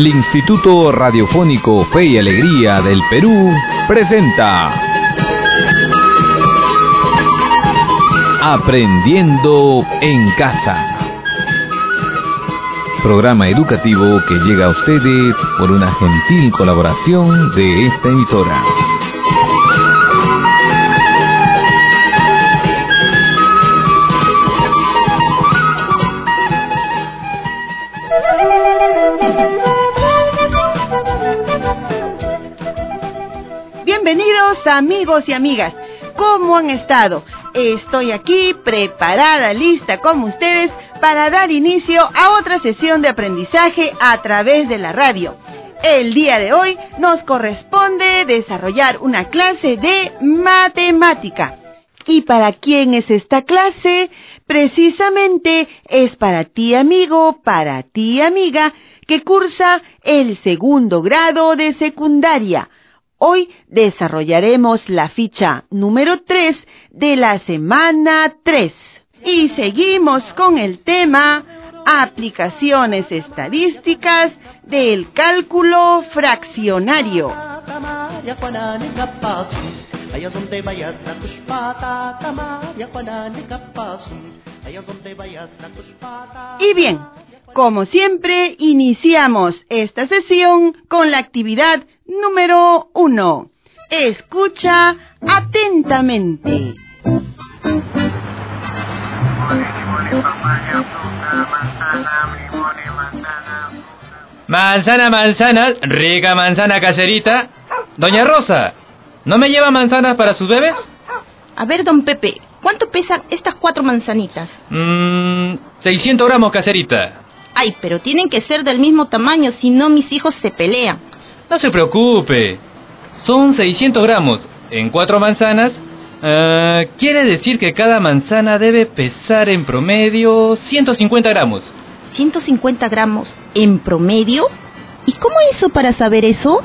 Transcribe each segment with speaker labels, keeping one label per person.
Speaker 1: El Instituto Radiofónico Fe y Alegría del Perú presenta Aprendiendo en Casa. Programa educativo que llega a ustedes por una gentil colaboración de esta emisora.
Speaker 2: Bienvenidos amigos y amigas, ¿cómo han estado? Estoy aquí preparada, lista como ustedes para dar inicio a otra sesión de aprendizaje a través de la radio. El día de hoy nos corresponde desarrollar una clase de matemática. ¿Y para quién es esta clase? Precisamente es para ti amigo, para ti amiga, que cursa el segundo grado de secundaria. Hoy desarrollaremos la ficha número 3 de la semana 3. Y seguimos con el tema aplicaciones estadísticas del cálculo fraccionario. Y bien, como siempre, iniciamos esta sesión con la actividad número 1. Escucha atentamente.
Speaker 3: Manzana, manzana, rica manzana caserita. Doña Rosa, ¿no me lleva manzanas para sus bebés?
Speaker 4: A ver, don Pepe, ¿cuánto pesan estas 4 manzanitas?
Speaker 3: 600 gramos caserita.
Speaker 4: Ay, pero tienen que ser del mismo tamaño, si no mis hijos se pelean.
Speaker 3: No se preocupe, son 600 gramos en 4 manzanas. Quiere decir que cada manzana debe pesar en promedio 150 gramos.
Speaker 4: ¿150 gramos en promedio? ¿Y cómo hizo para saber eso?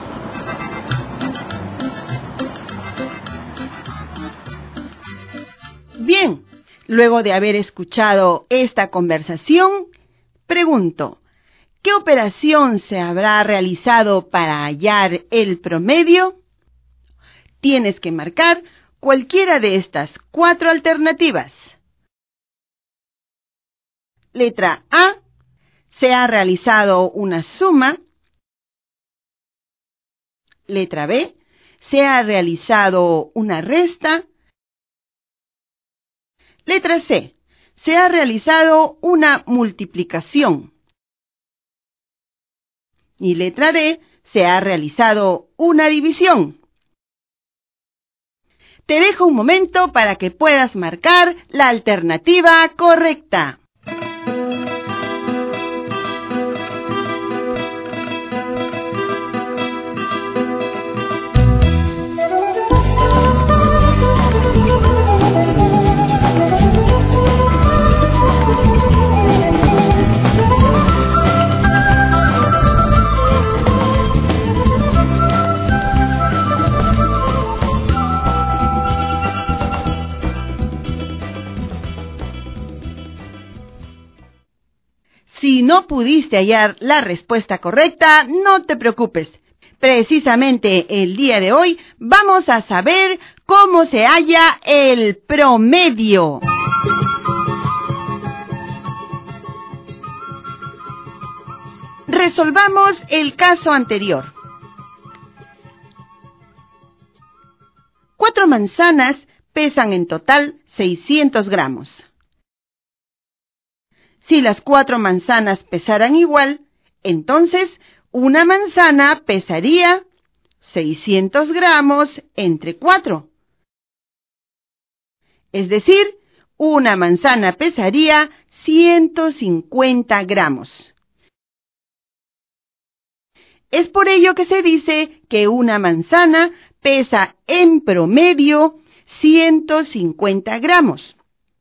Speaker 2: Bien, luego de haber escuchado esta conversación, pregunto, ¿qué operación se habrá realizado para hallar el promedio? Tienes que marcar cualquiera de estas 4 alternativas. Letra A, se ha realizado una suma. Letra B, se ha realizado una resta. Letra C, se ha realizado una multiplicación. Y letra D, se ha realizado una división. Te dejo un momento para que puedas marcar la alternativa correcta. Si no pudiste hallar la respuesta correcta, no te preocupes. Precisamente el día de hoy vamos a saber cómo se halla el promedio. Resolvamos el caso anterior. 4 manzanas pesan en total 600 gramos. Si las 4 manzanas pesaran igual, entonces una manzana pesaría 600 gramos entre 4. Es decir, una manzana pesaría 150 gramos. Es por ello que se dice que una manzana pesa en promedio 150 gramos.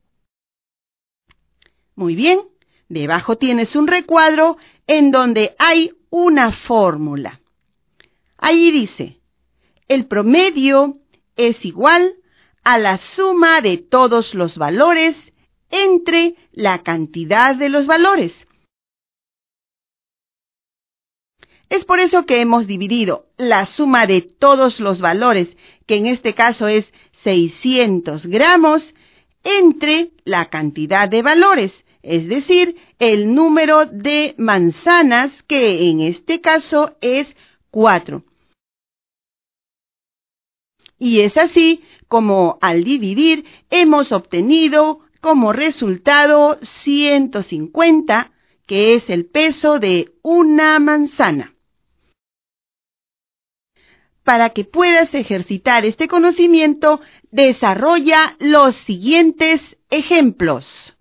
Speaker 2: Muy bien. Debajo tienes un recuadro en donde hay una fórmula. Ahí dice, el promedio es igual a la suma de todos los valores entre la cantidad de los valores. Es por eso que hemos dividido la suma de todos los valores, que en este caso es 600 gramos, entre la cantidad de valores, es decir, el número de manzanas, que en este caso es 4. Y es así como al dividir hemos obtenido como resultado 150, que es el peso de una manzana. Para que puedas ejercitar este conocimiento, desarrolla los siguientes ejemplos.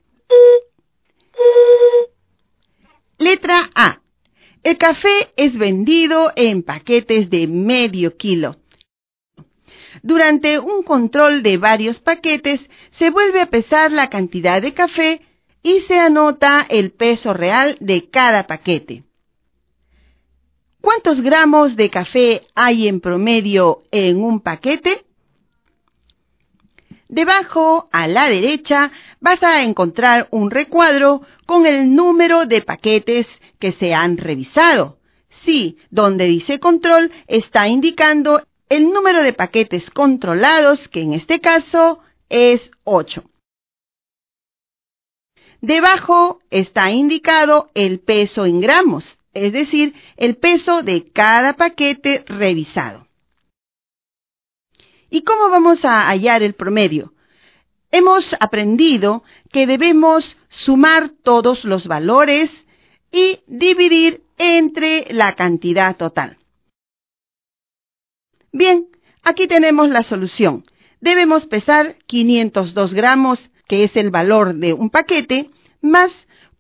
Speaker 2: Letra A. El café es vendido en paquetes de medio kilo. Durante un control de varios paquetes, se vuelve a pesar la cantidad de café y se anota el peso real de cada paquete. ¿Cuántos gramos de café hay en promedio en un paquete? Debajo, a la derecha, vas a encontrar un recuadro con el número de paquetes que se han revisado. Sí, donde dice control está indicando el número de paquetes controlados, que en este caso es 8. Debajo está indicado el peso en gramos, es decir, el peso de cada paquete revisado. ¿Y cómo vamos a hallar el promedio? Hemos aprendido que debemos sumar todos los valores y dividir entre la cantidad total. Bien, aquí tenemos la solución. Debemos pesar 502 gramos, que es el valor de un paquete, más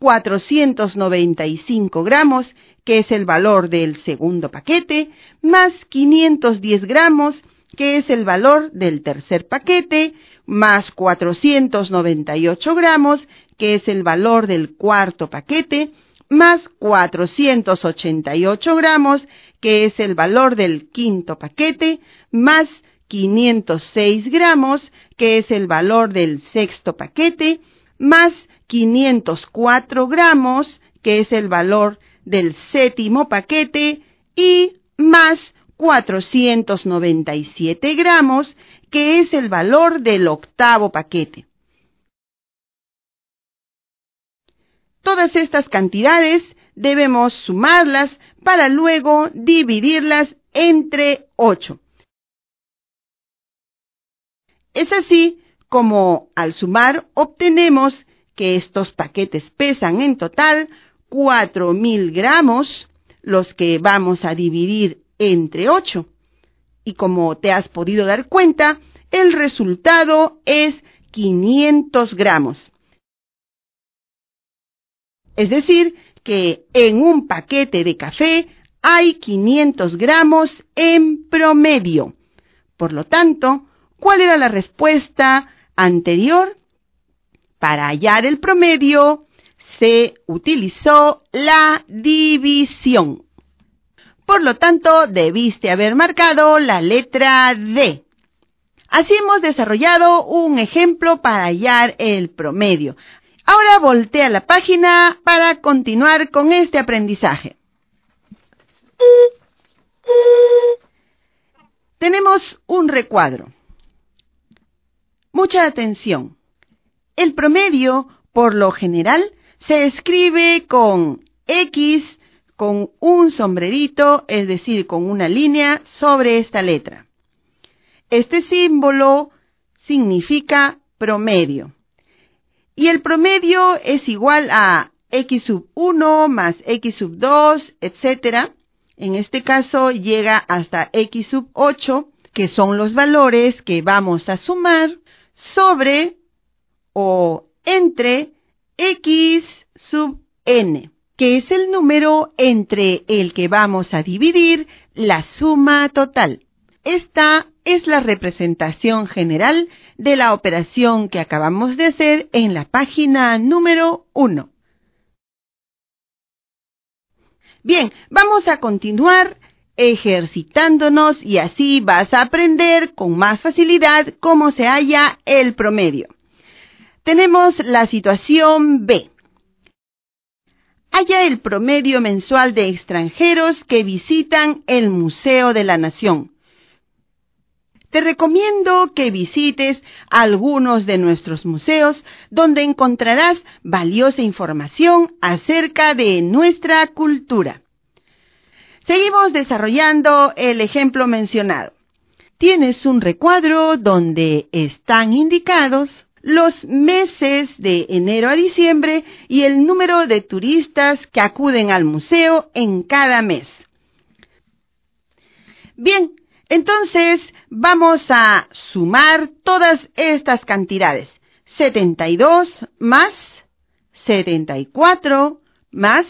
Speaker 2: 495 gramos, que es el valor del segundo paquete, más 510 gramos, que es el valor del tercer paquete, más 498 gramos, que es el valor del cuarto paquete, más 488 gramos, que es el valor del quinto paquete, más 506 gramos, que es el valor del sexto paquete, más 504 gramos, que es el valor del séptimo paquete, y más 497 gramos, que es el valor del octavo paquete. Todas estas cantidades debemos sumarlas para luego dividirlas entre 8. Es así como al sumar obtenemos que estos paquetes pesan en total 4.000 gramos, los que vamos a dividir entre 8. Y como te has podido dar cuenta, el resultado es 500 gramos. Es decir, que en un paquete de café hay 500 gramos en promedio. Por lo tanto, ¿cuál era la respuesta anterior? Para hallar el promedio, se utilizó la división. Por lo tanto, debiste haber marcado la letra D. Así hemos desarrollado un ejemplo para hallar el promedio. Ahora voltea la página para continuar con este aprendizaje. Tenemos un recuadro. Mucha atención. El promedio, por lo general, se escribe con X, con un sombrerito, es decir, con una línea sobre esta letra. Este símbolo significa promedio. Y el promedio es igual a X sub 1 más X sub 2, etc. En este caso llega hasta X sub 8, que son los valores que vamos a sumar sobre o entre X sub n, que es el número entre el que vamos a dividir la suma total. Esta es la representación general de la operación que acabamos de hacer en la página número 1. Bien, vamos a continuar ejercitándonos y así vas a aprender con más facilidad cómo se halla el promedio. Tenemos la situación B. halla el promedio mensual de extranjeros que visitan el Museo de la Nación. Te recomiendo que visites algunos de nuestros museos donde encontrarás valiosa información acerca de nuestra cultura. Seguimos desarrollando el ejemplo mencionado. Tienes un recuadro donde están indicados los meses de enero a diciembre y el número de turistas que acuden al museo en cada mes. Bien, entonces vamos a sumar todas estas cantidades. 72 más 74 más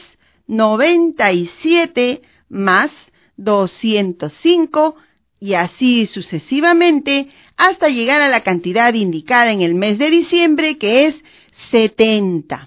Speaker 2: 97 más 205 y así sucesivamente hasta llegar a la cantidad indicada en el mes de diciembre, que es 70.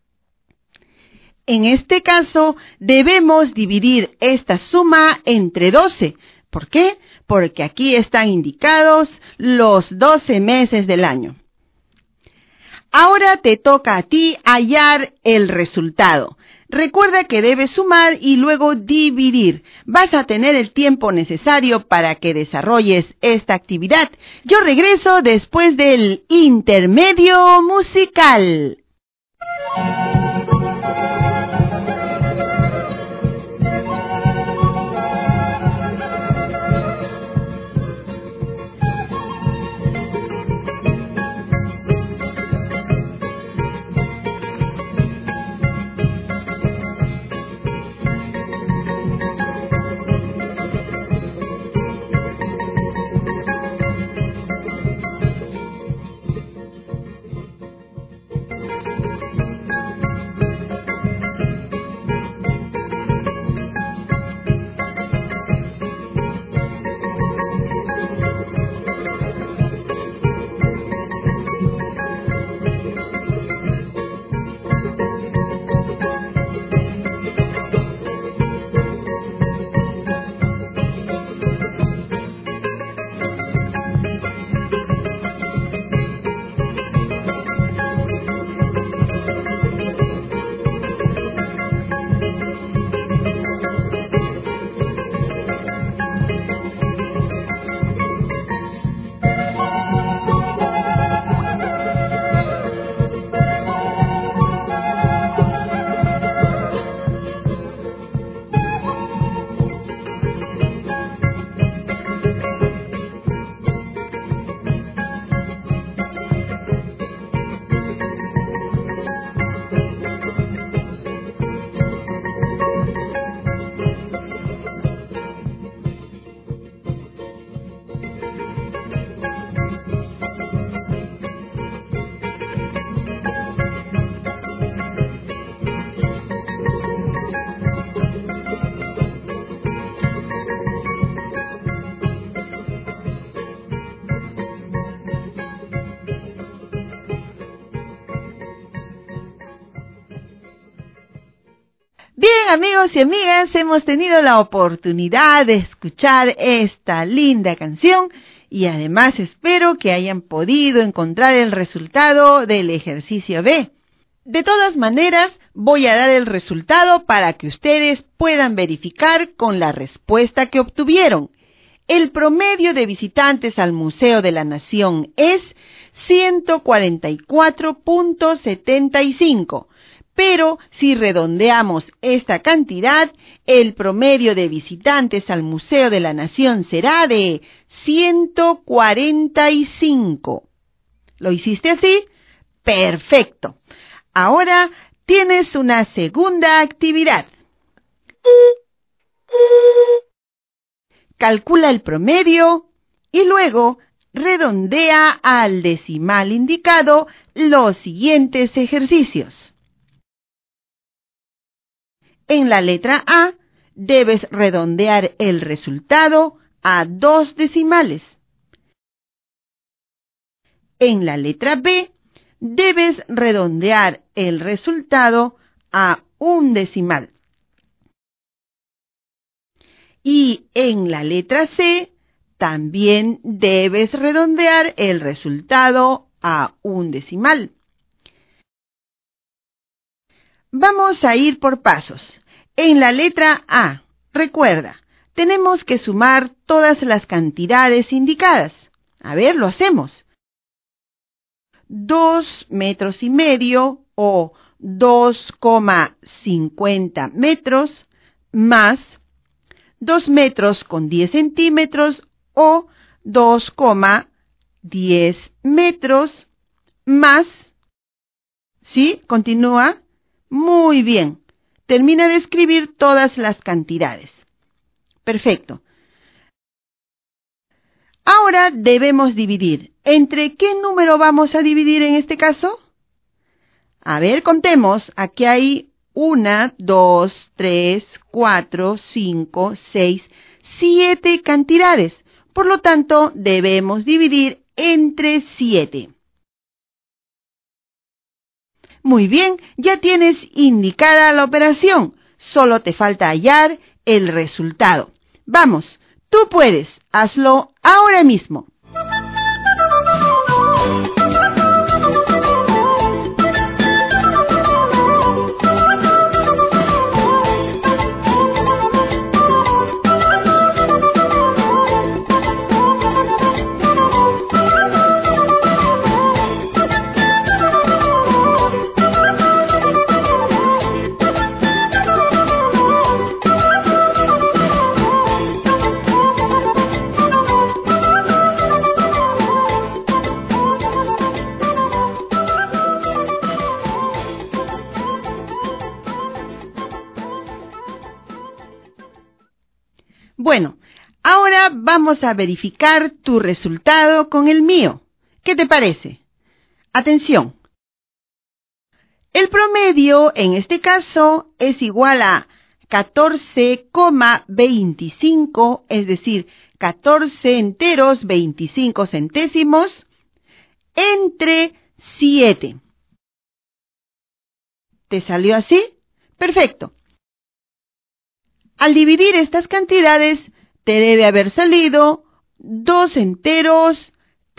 Speaker 2: En este caso, debemos dividir esta suma entre 12. ¿Por qué? Porque aquí están indicados los 12 meses del año. Ahora te toca a ti hallar el resultado. Recuerda que debes sumar y luego dividir. Vas a tener el tiempo necesario para que desarrolles esta actividad. Yo regreso después del intermedio musical. Bien, amigos y amigas, hemos tenido la oportunidad de escuchar esta linda canción y además espero que hayan podido encontrar el resultado del ejercicio B. De todas maneras, voy a dar el resultado para que ustedes puedan verificar con la respuesta que obtuvieron. El promedio de visitantes al Museo de la Nación es 144.75. Pero si redondeamos esta cantidad, el promedio de visitantes al Museo de la Nación será de 145. ¿Lo hiciste así? ¡Perfecto! Ahora tienes una segunda actividad. Calcula el promedio y luego redondea al decimal indicado los siguientes ejercicios. En la letra A, debes redondear el resultado a 2 decimales. En la letra B, debes redondear el resultado a 1 decimal. Y en la letra C, también debes redondear el resultado a 1 decimal. Vamos a ir por pasos. En la letra A, recuerda, tenemos que sumar todas las cantidades indicadas. A ver, lo hacemos. 2,5 metros o 2,50 metros más 2 metros con 10 centímetros o 2,10 metros más. ¿Sí? Continúa. Muy bien. Termina de escribir todas las cantidades. Perfecto. Ahora debemos dividir. ¿Entre qué número vamos a dividir en este caso? A ver, contemos. Aquí hay 1, 2, 3, 4, 5, 6, 7 cantidades. Por lo tanto, debemos dividir entre 7. Muy bien, ya tienes indicada la operación. Solo te falta hallar el resultado. Vamos, tú puedes. Hazlo ahora mismo. Bueno, ahora vamos a verificar tu resultado con el mío. ¿Qué te parece? Atención. El promedio, en este caso, es igual a 14,25, es decir, 14 enteros 25 centésimos, entre 7. ¿Te salió así? Perfecto. Al dividir estas cantidades, te debe haber salido 2 enteros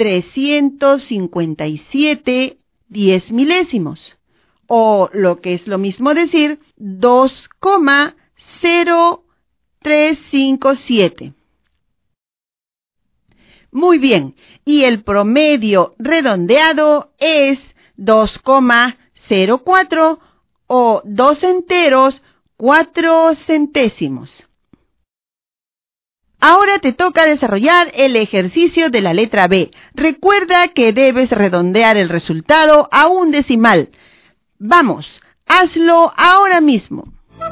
Speaker 2: 357 10 milésimos, o lo que es lo mismo decir, 2,0357. Muy bien, y el promedio redondeado es 2,04 o 2 enteros 4 centésimos. Ahora te toca desarrollar el ejercicio de la letra B. Recuerda que debes redondear el resultado a un decimal. Vamos, hazlo ahora mismo.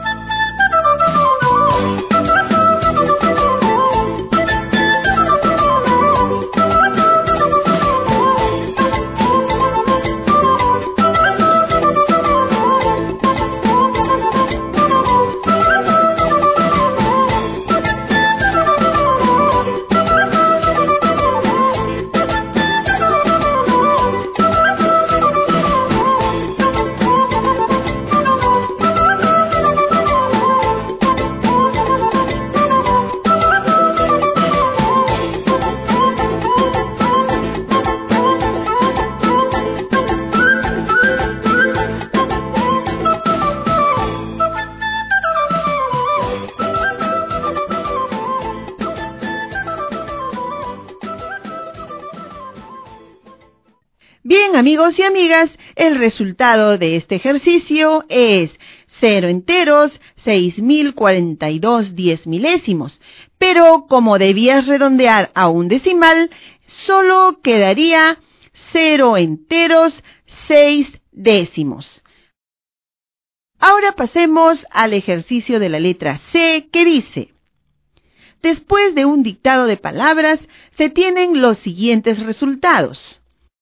Speaker 2: Bien, amigos y amigas, el resultado de este ejercicio es 0 enteros 6.042 10 milésimos. Pero como debías redondear a un decimal, solo quedaría 0 enteros 6 décimos. Ahora pasemos al ejercicio de la letra C, que dice: después de un dictado de palabras, se tienen los siguientes resultados.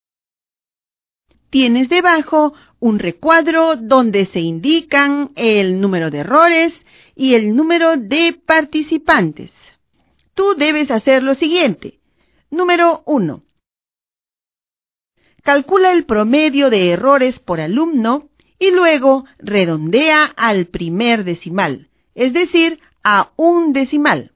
Speaker 2: Tienes debajo un recuadro donde se indican el número de errores y el número de participantes. Tú debes hacer lo siguiente. Número 1. Calcula el promedio de errores por alumno y luego redondea al primer decimal, es decir, a un decimal.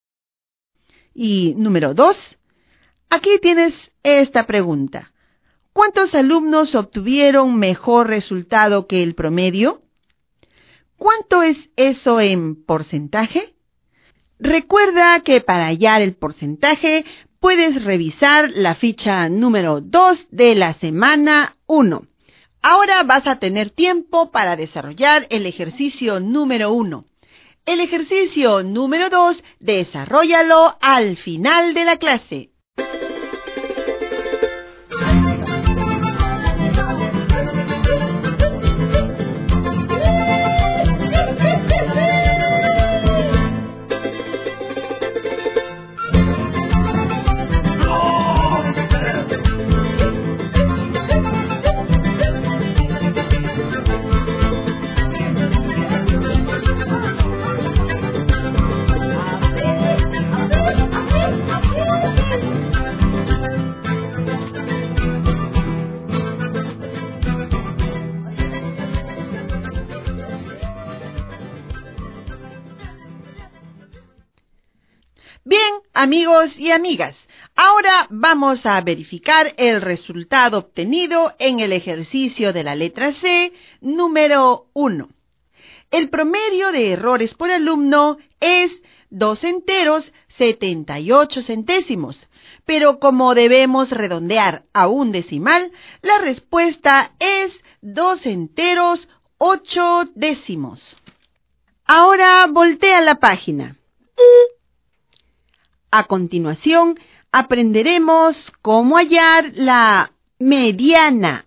Speaker 2: Y número 2. Aquí tienes esta pregunta. ¿Cuántos alumnos obtuvieron mejor resultado que el promedio? ¿Cuánto es eso en porcentaje? Recuerda que para hallar el porcentaje puedes revisar la ficha número 2 de la semana 1. Ahora vas a tener tiempo para desarrollar el ejercicio número 1. El ejercicio número 2, desarróllalo al final de la clase. Bien, amigos y amigas, ahora vamos a verificar el resultado obtenido en el ejercicio de la letra C, número 1. El promedio de errores por alumno es 2,78, pero como debemos redondear a un decimal, la respuesta es 2,8. Ahora voltea la página. A continuación, aprenderemos cómo hallar la mediana.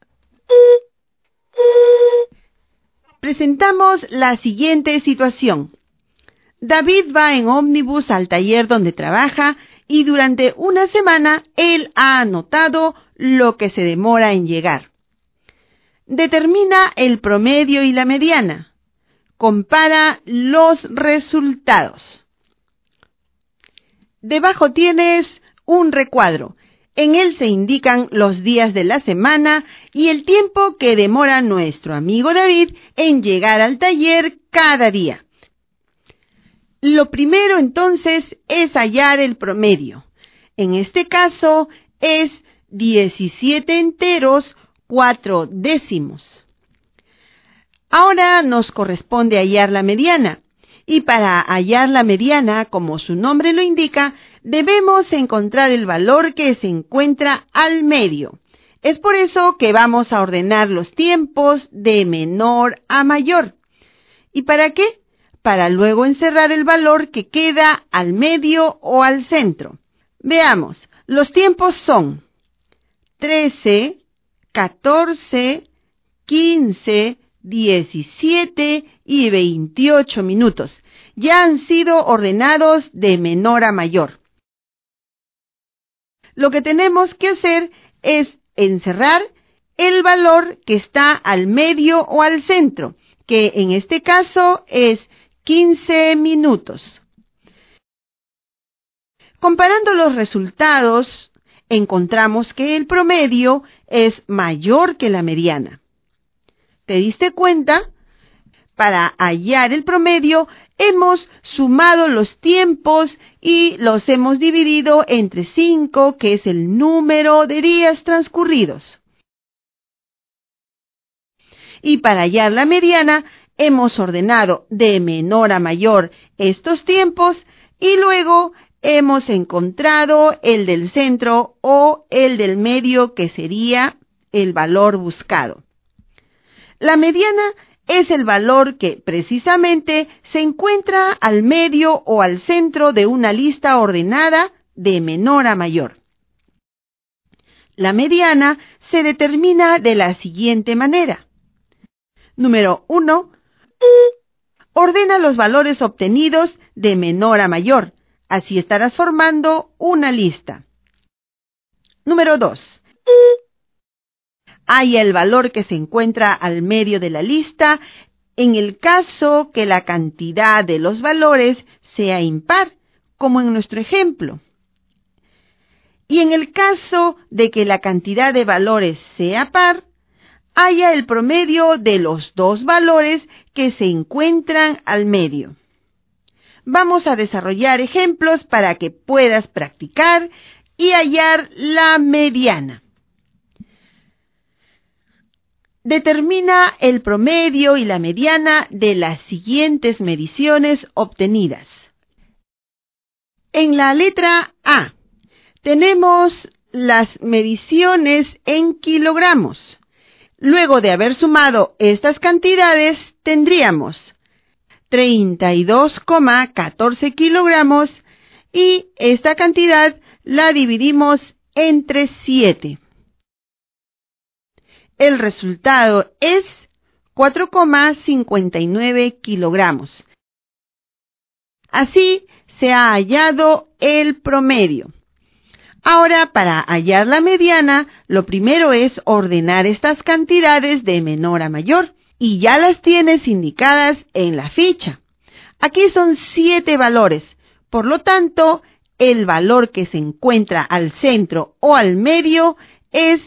Speaker 2: Presentamos la siguiente situación. David va en ómnibus al taller donde trabaja y durante una semana él ha anotado lo que se demora en llegar. Determina el promedio y la mediana. Compara los resultados. Debajo tienes un recuadro. En él se indican los días de la semana y el tiempo que demora nuestro amigo David en llegar al taller cada día. Lo primero entonces es hallar el promedio. En este caso es 17,4. Ahora nos corresponde hallar la mediana. Y para hallar la mediana, como su nombre lo indica, debemos encontrar el valor que se encuentra al medio. Es por eso que vamos a ordenar los tiempos de menor a mayor. ¿Y para qué? Para luego encerrar el valor que queda al medio o al centro. Veamos, los tiempos son 13, 14, 15, 17 y 28 minutos. Ya han sido ordenados de menor a mayor. Lo que tenemos que hacer es encerrar el valor que está al medio o al centro, que en este caso es 15 minutos. Comparando los resultados, encontramos que el promedio es mayor que la mediana. ¿Te diste cuenta? Para hallar el promedio, hemos sumado los tiempos y los hemos dividido entre 5, que es el número de días transcurridos. Y para hallar la mediana, hemos ordenado de menor a mayor estos tiempos y luego hemos encontrado el del centro o el del medio, que sería el valor buscado. La mediana es el valor que precisamente se encuentra al medio o al centro de una lista ordenada de menor a mayor. La mediana se determina de la siguiente manera. Número 1. Ordena los valores obtenidos de menor a mayor. Así estarás formando una lista. Número 2. Halla el valor que se encuentra al medio de la lista en el caso que la cantidad de los valores sea impar, como en nuestro ejemplo. Y en el caso de que la cantidad de valores sea par, halla el promedio de los dos valores que se encuentran al medio. Vamos a desarrollar ejemplos para que puedas practicar y hallar la mediana. Determina el promedio y la mediana de las siguientes mediciones obtenidas. En la letra A tenemos las mediciones en kilogramos. Luego de haber sumado estas cantidades, tendríamos 32,14 kilogramos y esta cantidad la dividimos entre 7. El resultado es 4,59 kilogramos. Así se ha hallado el promedio. Ahora, para hallar la mediana, lo primero es ordenar estas cantidades de menor a mayor, y ya las tienes indicadas en la ficha. Aquí son 7 valores, por lo tanto, el valor que se encuentra al centro o al medio es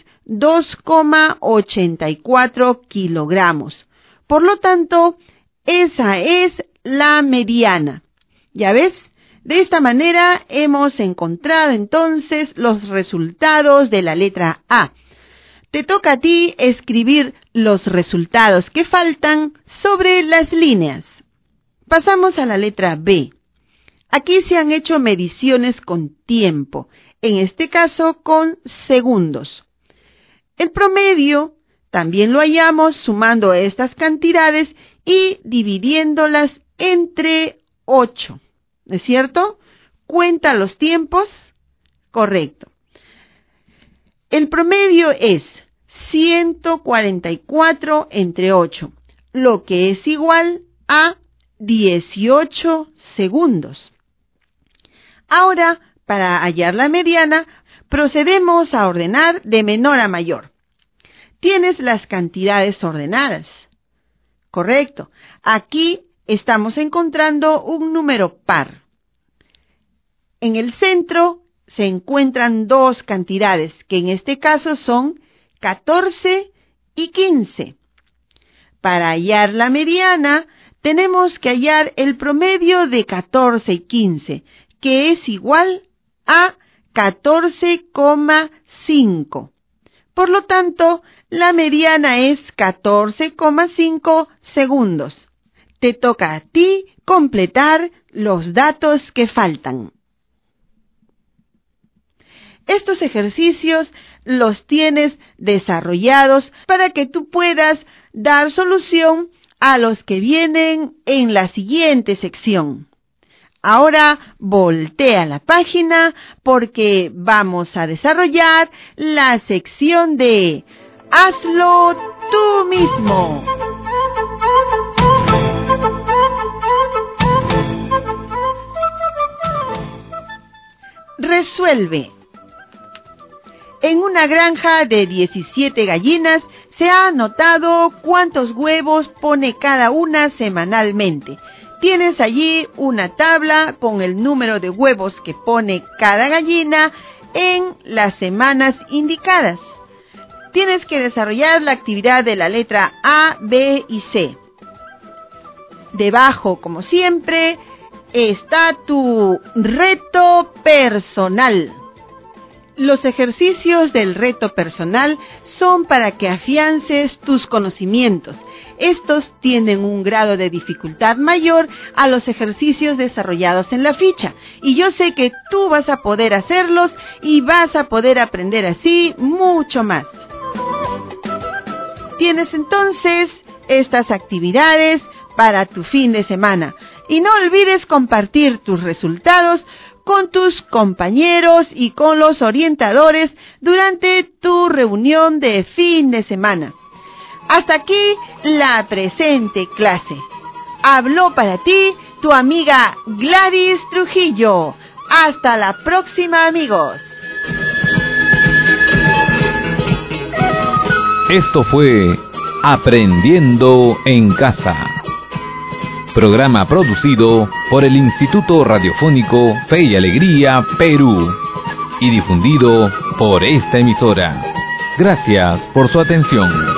Speaker 2: 2,84 kilogramos. Por lo tanto, esa es la mediana. ¿Ya ves? De esta manera hemos encontrado entonces los resultados de la letra A. Te toca a ti escribir los resultados que faltan sobre las líneas. Pasamos a la letra B. Aquí se han hecho mediciones con tiempo, en este caso con segundos. El promedio también lo hallamos sumando estas cantidades y dividiéndolas entre 8. ¿Es cierto? ¿Cuenta los tiempos? Correcto. El promedio es 144 entre 8, lo que es igual a 18 segundos. Ahora, para hallar la mediana, procedemos a ordenar de menor a mayor. Tienes las cantidades ordenadas. Correcto. Aquí estamos encontrando un número par. En el centro se encuentran dos cantidades, que en este caso son 14 y 15. Para hallar la mediana, tenemos que hallar el promedio de 14 y 15, que es igual a 14,5. Por lo tanto, la mediana es 14,5 segundos. Te toca a ti completar los datos que faltan. Estos ejercicios los tienes desarrollados para que tú puedas dar solución a los que vienen en la siguiente sección. Ahora voltea la página porque vamos a desarrollar la sección de Hazlo tú mismo. Resuelve. En una granja de 17 gallinas se ha anotado cuántos huevos pone cada una semanalmente. Tienes allí una tabla con el número de huevos que pone cada gallina en las semanas indicadas. Tienes que desarrollar la actividad de la letra A, B y C. Debajo, como siempre, está tu reto personal. Los ejercicios del reto personal son para que afiances tus conocimientos. Estos tienen un grado de dificultad mayor a los ejercicios desarrollados en la ficha. Y yo sé que tú vas a poder hacerlos y vas a poder aprender así mucho más. Tienes entonces estas actividades para tu fin de semana. Y no olvides compartir tus resultados con tus compañeros y con los orientadores durante tu reunión de fin de semana. Hasta aquí la presente clase. Habló para ti tu amiga Gladys Trujillo. Hasta la próxima, amigos.
Speaker 1: Esto fue Aprendiendo en Casa. Programa producido por el Instituto Radiofónico Fe y Alegría, Perú, y difundido por esta emisora. Gracias por su atención.